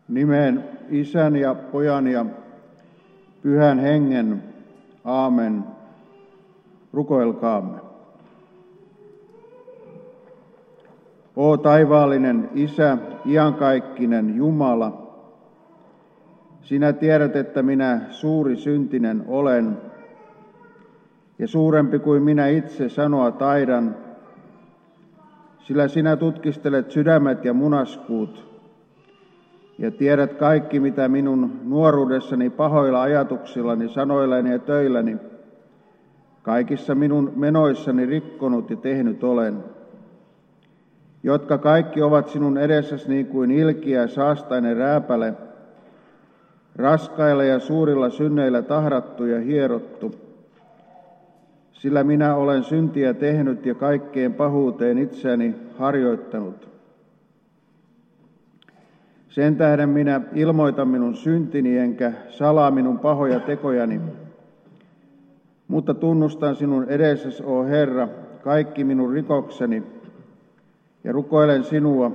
Nimeen Isän ja Pojan ja Pyhän Hengen. Aamen. Rukoilkaamme. O taivaallinen Isä, iankaikkinen Jumala, sinä tiedät, että minä suuri syntinen olen, ja suurempi kuin minä itse sanoa taidan, sillä sinä tutkistelet sydämet ja munaskuut, ja tiedät kaikki, mitä minun nuoruudessani pahoilla ajatuksillani, sanoillani ja töilläni, kaikissa minun menoissani rikkonut ja tehnyt olen, jotka kaikki ovat sinun edessäsi niin kuin ilkiä saastainen rääpäle, raskailla ja suurilla synneillä tahrattu ja hierottu, sillä minä olen syntiä tehnyt ja kaikkeen pahuuteen itseäni harjoittanut. Sen tähden minä ilmoitan minun syntini enkä salaa minun pahoja tekojani, mutta tunnustan sinun edessäsi, o Herra, kaikki minun rikokseni ja rukoilen sinua.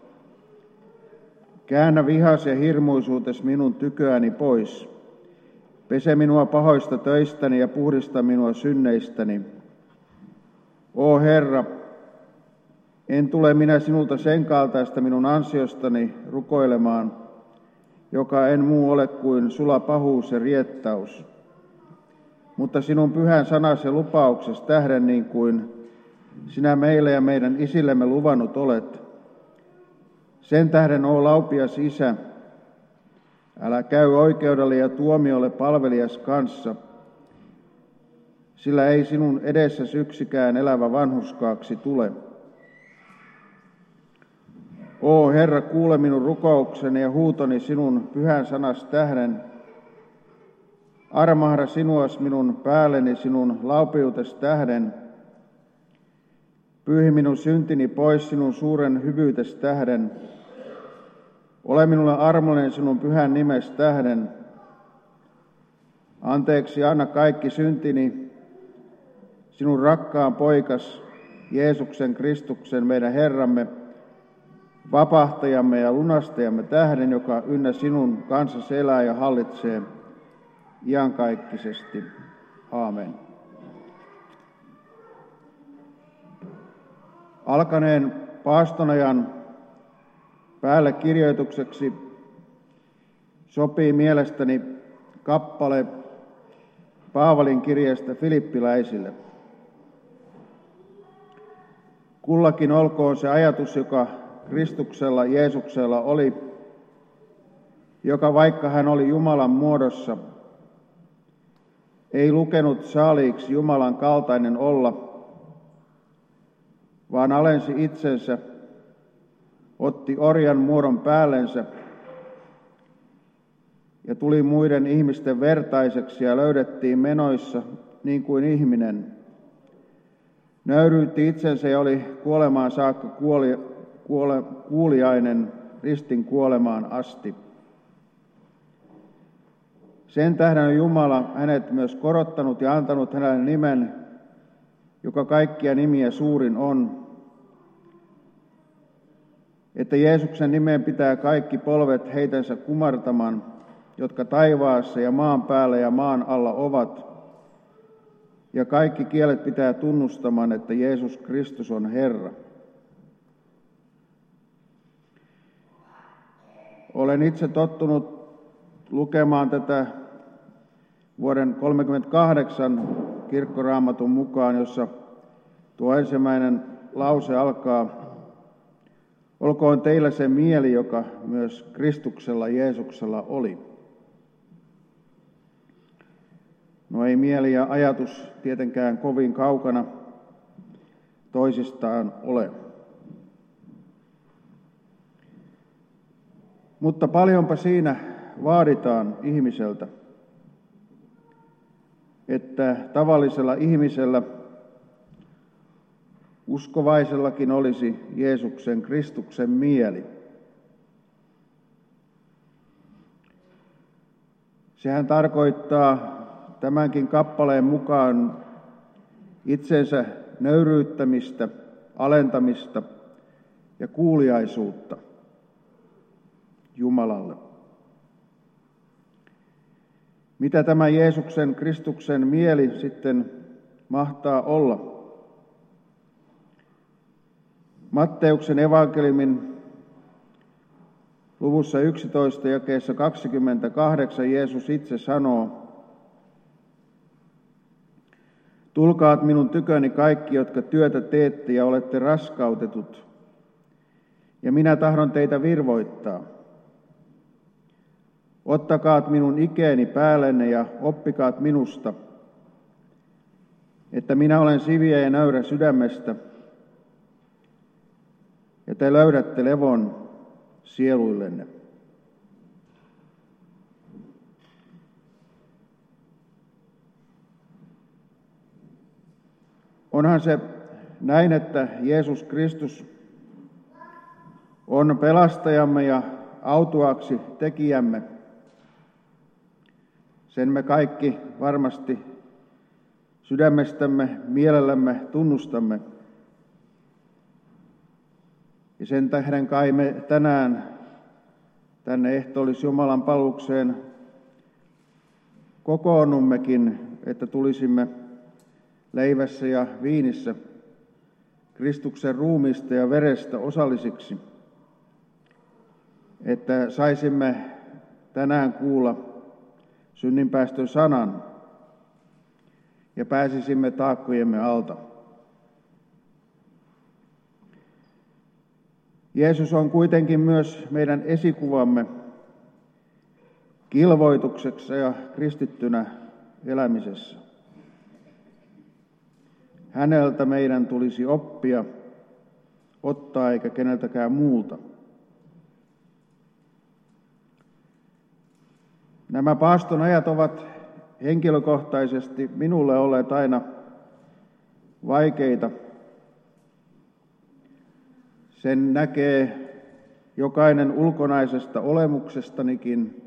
Käännä vihas ja hirmuisuutes minun tyköäni pois. Pese minua pahoista töistäni ja puhdista minua synneistäni. O Herra, en tule minä sinulta sen kaltaista minun ansiostani rukoilemaan, joka en muu ole kuin sula pahuus ja riettaus. Mutta sinun pyhän sanasi ja lupauksesi tähden niin kuin sinä meille ja meidän isillemme luvannut olet. Sen tähden, o laupias Isä, älä käy oikeudelle ja tuomiolle palvelijas kanssa, sillä ei sinun edessäsi yksikään elävä vanhurskaaksi tule. O Herra, kuule minun rukoukseni ja huutoni sinun pyhän sanas tähden. Armahda sinuas minun päälleni sinun laupiutes tähden. Pyyhi minun syntini pois sinun suuren hyvyytes tähden. Ole minulle armollinen sinun pyhän nimes tähden. Anteeksi anna kaikki syntini sinun rakkaan poikas Jeesuksen Kristuksen, meidän Herramme, vapahtajamme ja lunastajamme tähden, joka ynnä sinun kanssasi elää ja hallitsee iankaikkisesti. Aamen. Alkaneen paastonajan päälle kirjoitukseksi sopii mielestäni kappale Paavalin kirjeestä Filippiläisille. Kullakin olkoon se ajatus, joka Kristuksella Jeesuksella oli, joka vaikka hän oli Jumalan muodossa, ei lukenut saaliiksi Jumalan kaltainen olla, vaan alensi itsensä, otti orjan muodon päällensä ja tuli muiden ihmisten vertaiseksi ja löydettiin menoissa niin kuin ihminen. Nöyryytti itsensä ja oli kuolemaan saakka kuuliainen ristin kuolemaan asti. Sen tähden on Jumala hänet myös korottanut ja antanut hänelle nimen, joka kaikkia nimiä suurin on, että Jeesuksen nimeen pitää kaikki polvet heitänsä kumartaman, jotka taivaassa ja maan päällä ja maan alla ovat, ja kaikki kielet pitää tunnustamaan, että Jeesus Kristus on Herra. Olen itse tottunut lukemaan tätä vuoden 1938 kirkkoraamatun mukaan, jossa tuo ensimmäinen lause alkaa: olkoon teillä se mieli, joka myös Kristuksella Jeesuksella oli. No ei mieli ja ajatus tietenkään kovin kaukana toisistaan ole. Mutta paljonpa siinä vaaditaan ihmiseltä, että tavallisella ihmisellä, uskovaisellakin olisi Jeesuksen Kristuksen mieli. Sehän tarkoittaa tämänkin kappaleen mukaan itsensä nöyryyttämistä, alentamista ja kuuliaisuutta. Jumalalle. Mitä tämä Jeesuksen Kristuksen mieli sitten mahtaa olla? Matteuksen evankeliumin luvussa 11 jakeessa 28 Jeesus itse sanoo: "Tulkaat minun tyköni kaikki, jotka työtä teette ja olette raskautetut, ja minä tahdon teitä virvoittaa. Ottakaat minun ikeeni päällenne ja oppikaat minusta, että minä olen siviä ja nöyrä sydämestä, ja te löydätte levon sieluillenne." Onhan se näin, että Jeesus Kristus on pelastajamme ja autuaaksi tekijämme. Sen me kaikki varmasti sydämestämme, mielellämme tunnustamme. Ja sen tähden kai me tänään tänne ehtoollis-Jumalan palvelukseen kokoonnummekin, että tulisimme leivässä ja viinissä Kristuksen ruumiista ja verestä osallisiksi, että saisimme tänään kuulla synninpäästön sanan ja pääsisimme taakkojemme alta. Jeesus on kuitenkin myös meidän esikuvamme kilvoituksessa ja kristittynä elämisessä. Häneltä meidän tulisi oppia, ottaa eikä keneltäkään muulta. Nämä paaston ajat ovat henkilökohtaisesti minulle olleet aina vaikeita. Sen näkee jokainen ulkonaisesta olemuksestanikin.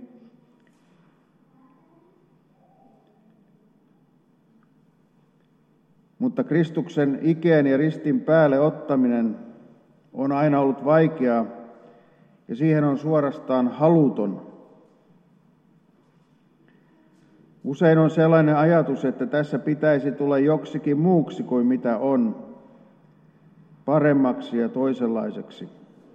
Mutta Kristuksen ikeen ja ristin päälle ottaminen on aina ollut vaikeaa ja siihen on suorastaan haluton. Usein on sellainen ajatus, että tässä pitäisi tulla joksikin muuksi kuin mitä on, paremmaksi ja toisenlaiseksi.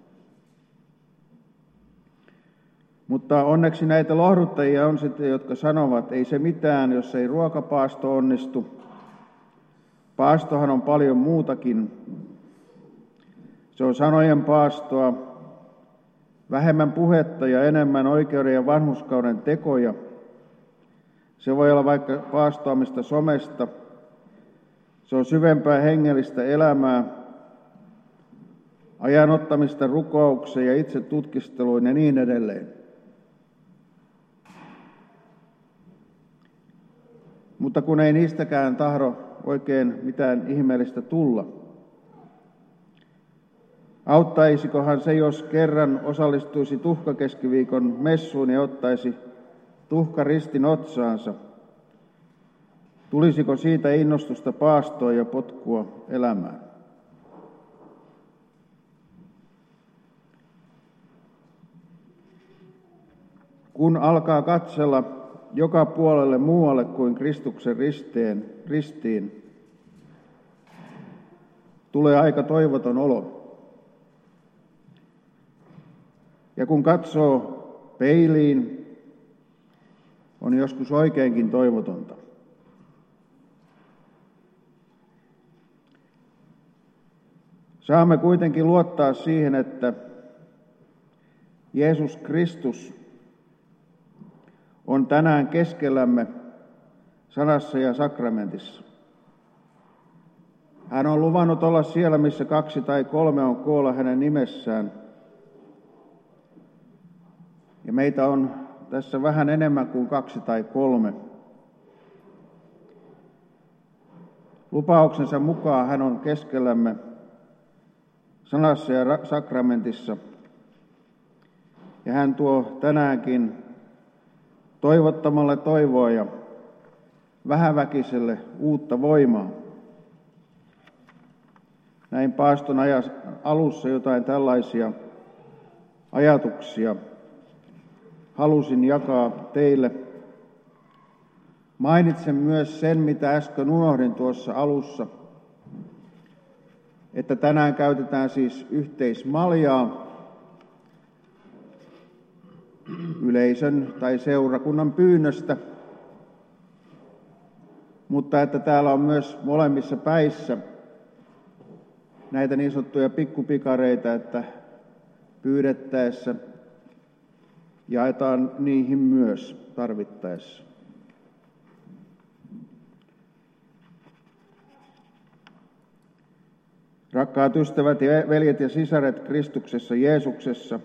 Mutta onneksi näitä lohduttajia on sitten, jotka sanovat, ei se mitään, jos ei ruokapaasto onnistu. Paastohan on paljon muutakin. Se on sanojen paastoa, vähemmän puhetta ja enemmän oikeuden ja vanhurskauden tekoja. Se voi olla vaikka paastoamista somesta. Se on syvempää hengellistä elämää, ajanottamista rukoukseen ja itse tutkisteluun ja niin edelleen. Mutta kun ei niistäkään tahdo oikein mitään ihmeellistä tulla. Auttaisikohan se, jos kerran osallistuisi tuhkakeskiviikon messuun ja ottaisi tuhkaristin otsaansa? Tulisiko siitä innostusta paastoa ja potkua elämään? Kun alkaa katsella joka puolelle muualle kuin Kristuksen ristiin, tulee aika toivoton olo. Ja kun katsoo peiliin, on joskus oikeinkin toivotonta. Saamme kuitenkin luottaa siihen, että Jeesus Kristus on tänään keskellämme sanassa ja sakramentissa. Hän on luvannut olla siellä, missä 2 tai 3 on koolla hänen nimessään. Ja meitä on tässä vähän enemmän kuin 2 tai 3. Lupauksensa mukaan hän on keskellämme sanassa ja sakramentissa. Ja hän tuo tänäänkin toivottomalle toivoa ja vähäväkiselle uutta voimaa. Näin paaston ajan alussa jotain tällaisia ajatuksia halusin jakaa teille. Mainitsen myös sen, mitä äsken unohdin tuossa alussa, että tänään käytetään siis yhteismaljaa yleisön tai seurakunnan pyynnöstä, mutta että täällä on myös molemmissa päissä näitä niin sanottuja pikkupikareita, että pyydettäessä jaetaan niihin myös tarvittaessa. Rakkaat ystävät ja veljet ja sisaret Kristuksessa Jeesuksessa,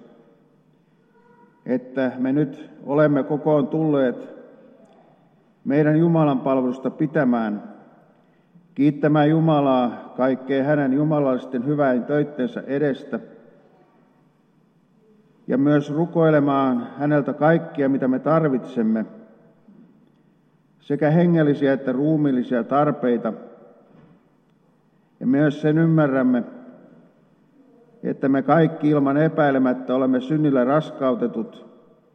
että me nyt olemme kokoon tulleet meidän Jumalan palvelusta pitämään, kiittämään Jumalaa kaikkea hänen jumalallisten hyvän töittensä edestä ja myös rukoilemaan häneltä kaikkia, mitä me tarvitsemme, sekä hengellisiä että ruumiillisia tarpeita. Ja myös sen ymmärrämme, että me kaikki ilman epäilemättä olemme synnillä raskautetut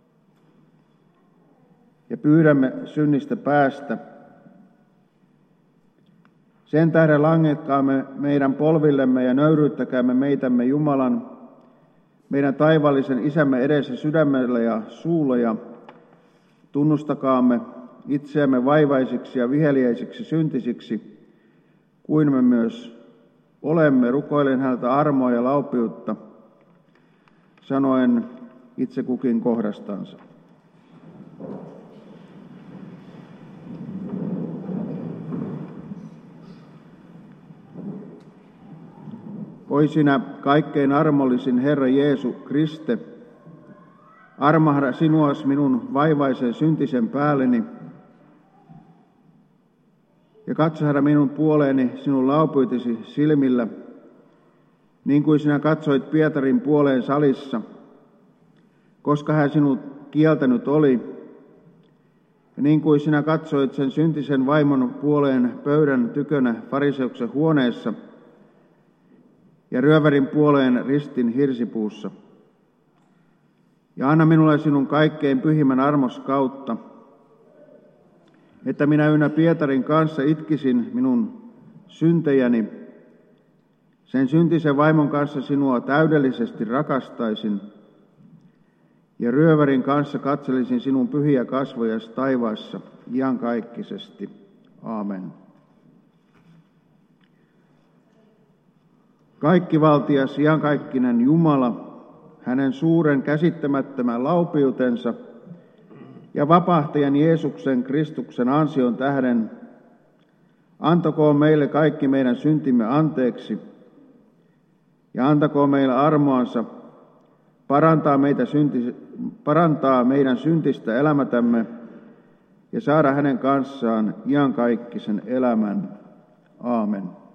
ja pyydämme synnistä päästä. Sen tähden langetkaamme meidän polvillemme ja nöyryyttäkäämme meitämme Jumalan, meidän taivaallisen Isämme edessä sydämellä ja suulla, ja tunnustakaamme itseämme vaivaisiksi ja viheliäisiksi syntisiksi, kuin me myös olemme, rukoilen häneltä armoa ja laupiutta, sanoen itse kukin kohdastansa. Oi sinä kaikkein armollisin Herra Jeesu Kriste, armahda sinuas minun vaivaisen syntisen päälleni, ja katso, Herra, minun puoleeni sinun laupiutesi silmillä, niin kuin sinä katsoit Pietarin puoleen salissa, koska hän sinut kieltänyt oli, ja niin kuin sinä katsoit sen syntisen vaimon puoleen pöydän tykönä fariseuksen huoneessa, ja ryövärin puoleen ristin hirsipuussa. Ja anna minulle sinun kaikkein pyhimmän armos kautta, että minä ynnä Pietarin kanssa itkisin minun syntejäni, sen syntisen vaimon kanssa sinua täydellisesti rakastaisin, ja ryövärin kanssa katselisin sinun pyhiä kasvojasi taivaassa iankaikkisesti. Aamen. Kaikkivaltias iankaikkinen Jumala, hänen suuren käsittämättömän laupiutensa ja vapahtajan Jeesuksen Kristuksen ansion tähden, antakoon meille kaikki meidän syntimme anteeksi ja antakoon meille armoansa parantaa meidän syntistä elämätämme ja saada hänen kanssaan iankaikkisen elämän. Aamen.